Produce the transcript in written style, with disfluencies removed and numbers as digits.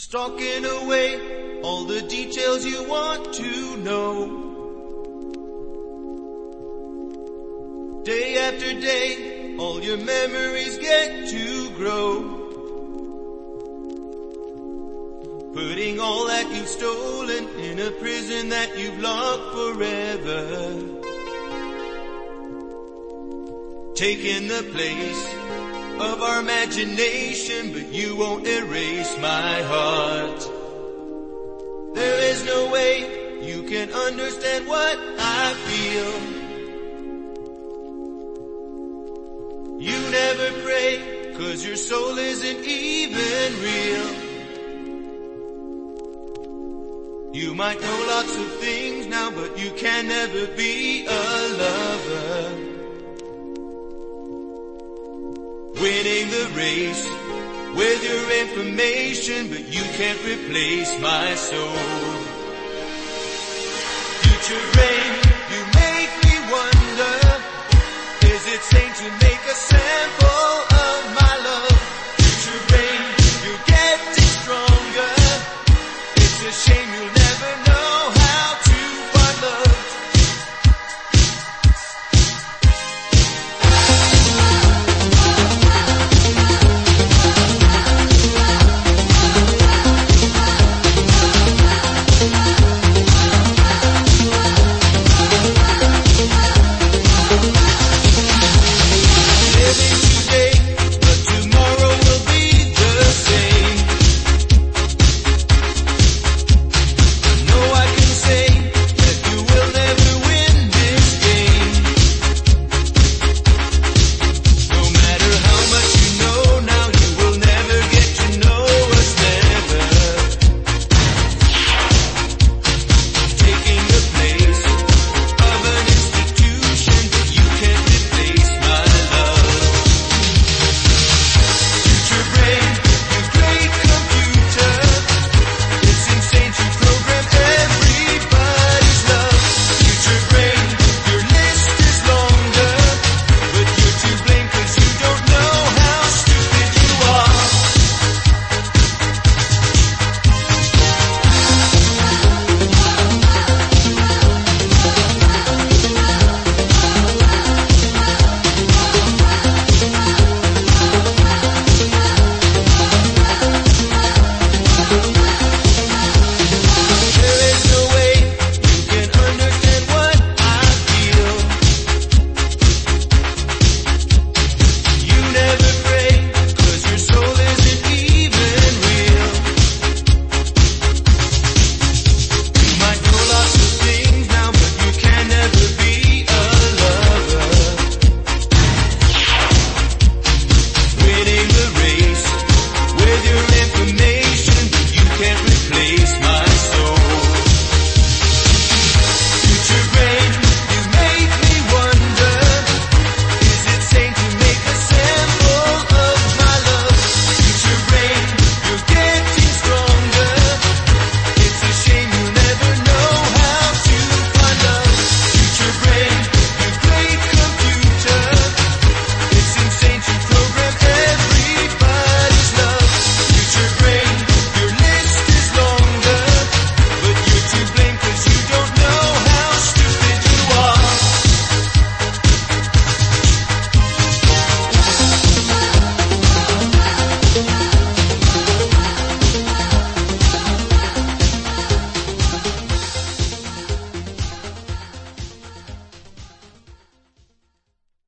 Stalking away all the details you want to know. Day after day, all your memories get to grow. Putting all that you've stolen in a prison that you've locked forever. Taking the place of our imagination, but you won't erase my heart. There is no way you can understand what I feel. You never pray, 'cause your soul isn't even real. You might know lots of things now, but you can never be a lover. Winning the race with your information, but you can't replace my soul. Future rain, you make me wonder, is it sane to make a sample